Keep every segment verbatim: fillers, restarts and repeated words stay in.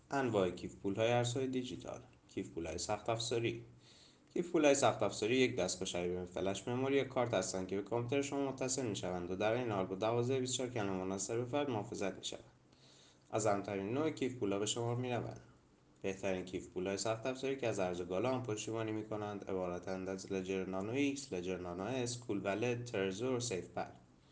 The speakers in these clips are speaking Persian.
انواع کیف پول‌های ارزهای دیجیتال. کیف پول‌های سخت افزاری. کیف پول‌های سخت افزاری یک دستگاه شبیه به فلش مموری یا کارت هستند که به کامپیوتر شما متصل می‌شوند و در این حال با دوازده بیست و چهار کلمه منحصر به فرد محافظت می‌شوند. از امن‌ترین نوع کیف پول‌ها به شمار می‌روند. بهترین کیف پول‌های سخت افزاری که از ارز گالا آن پشتیبانی می‌کنند عبارتند از لجر نانو ایکس، لجر نانو اس، کول ولت، ترزور، سیف پل.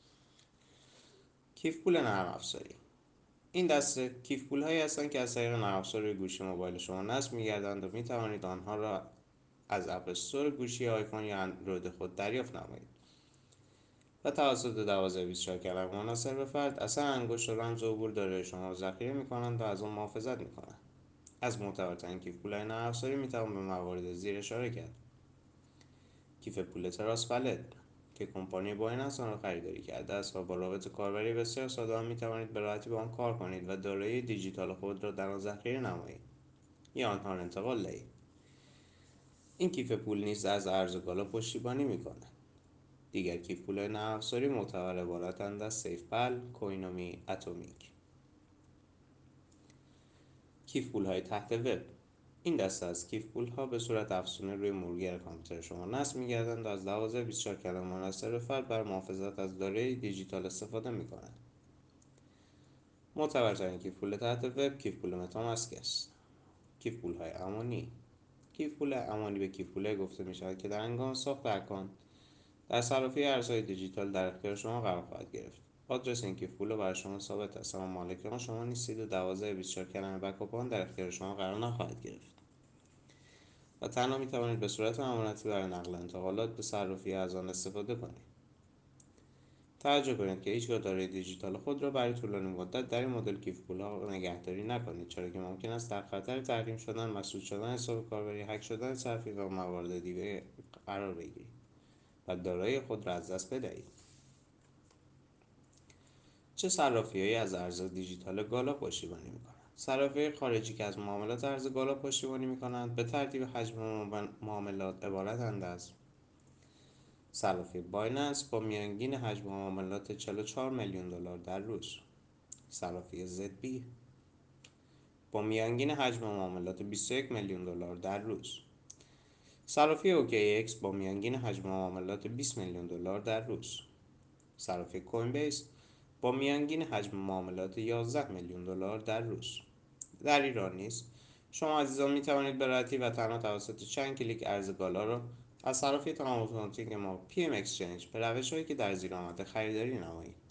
کیف پول نرم افزاری. این دسته کیف پول‌هایی هستند که از طریق نرم افزار روی گوشی موبایل شما نصب می‌گردند و می‌توانید آنها را از اپ استور گوشی آیفون یا اندروید خود دریافت نمایید و توسط دوازده بیست و چهار کلمه منحصر به فرد اثر انگشت و رمز عبور دارای شما را ذخیره می‌کنند و از آن محافظت می‌کنند. از معتبرترین کیف پول‌های نرم افزاری می‌توان به موارد زیر اشاره کرد: کیف پول تراس ولت که کمپانی بایننس آن را خریداری کرده است و با رابط کاربری بسیار ساده آن می‌توانید به راحتی با آن کار کنید و دارایی دیجیتال خود را در آن ذخیره نمایید یا آنها را انتقال دهید. این کیف پول نیز از ارز کالا پشتیبانی می‌کند. دیگر کیف پول‌های نرم افزاری معتبر عبارتند از سیف‌پل، کوینومی، اتمیک. کیف پول‌های تحت وب. این دسته از کیف پول‌ها به صورت افزونه روی مرورگر کامپیوتر شما نصب می‌گردند و از دوازده بیست و چهار کلمه منحصر به فرد برای محافظت از دارایی دیجیتال استفاده می‌کنند. معتبرترین کیف پول تحت وب کیف پول متاماسک است. کیف پول‌های امانی. کیف پول امانی به کیف پول‌های گفته می‌شود که در هنگام ساخت اکانت در صرافی ارزهای دیجیتال در اختیار شما قرار خواهد گرفت. آدرس این کیف پول برای شما ثابت است اما مالک آن شما نیستید و دوازده بیست و چهار کلمه بکاپ آن در اختیار شما قرار نخواهد گرفت و تنها می‌توانید به صورت امانتی برای نقل و انتقالات به صرافی از آن استفاده کنید. توجه کنید که هیچگاه دارایی دیجیتال خود را برای طولانی مدت در این مدل کیف پول‌ها نگهداری نکنید، چرا که ممکن است در خطر تحریم شدن، مسدود شدن حساب کاربری، هک شدن صرفی و موارد دیگر قرار بگیرید و دارایی خود را از دست بدهید. چه صرافی‌هایی از ارز دیجیتال گالا پشتیبانی می‌کنند؟ صرافی‌های خارجی که از معاملات ارز گالا پشتیبانی می‌کنند به ترتیب حجم معاملات عبارتند از: صرافی بایننس با میانگین حجم معاملات چهل و چهار میلیون دلار در روز. صرافی زد بی با میانگین حجم معاملات بیست و یک میلیون دلار در روز. صرافی اوکی اکس با میانگین حجم معاملات بیست میلیون دلار در روز. صرافی کوین بیس با میانگین حجم معاملات یازده میلیون دلار در روز. در ایران نیز شما عزیزان می توانید به راحتی و تنها توسط چند کلیک ارز گالا را از صرافی تمام اتوماتیک ما پی ام اکسچنج به روش‌هایی که در زیر آمده خریداری نمایید.